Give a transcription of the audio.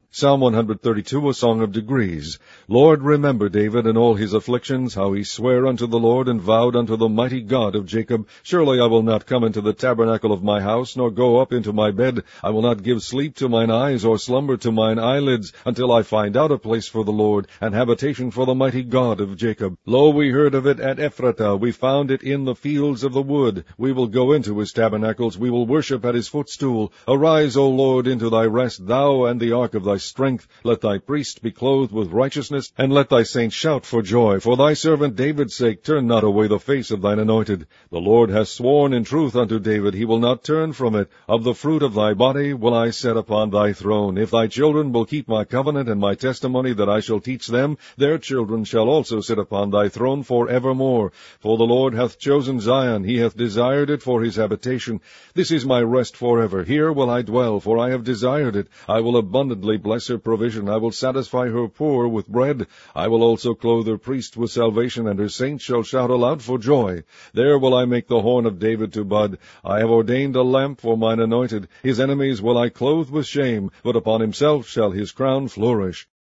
Psalm 132, a song of degrees. Lord, remember David and all his afflictions, how he sware unto the Lord, and vowed unto the mighty God of Jacob, Surely I will not come into the tabernacle of my house, nor go up into my bed. I will not give sleep to mine eyes, or slumber to mine eyelids, until I find out a place for the Lord, and habitation for the mighty God of Jacob. Lo, we heard of it at Ephratah, we found it in the fields of the wood. We will go into his tabernacles, we will worship at his footstool. Arise, O Lord, into thy rest, thou and the ark of thy strength. Let thy priest be clothed with righteousness, and let thy saints shout for joy. For thy servant David's sake, turn not away the face of thine anointed. The Lord hath sworn in truth unto David, he will not turn from it. Of the fruit of thy body will I set upon thy throne. If thy children will keep my covenant and my testimony that I shall teach them, their children shall also sit upon thy throne for evermore. For the Lord hath chosen Zion, he hath desired it for his habitation. This is my rest forever. Here will I dwell, for I have desired it. I will abundantly bless her provision. I will satisfy her poor with bread. I will also clothe her priest with salvation, and her saints shall shout aloud for joy. There will I make the horn of David to bud. I have ordained a lamp for mine anointed. His enemies will I clothe with shame, but upon himself shall his crown flourish.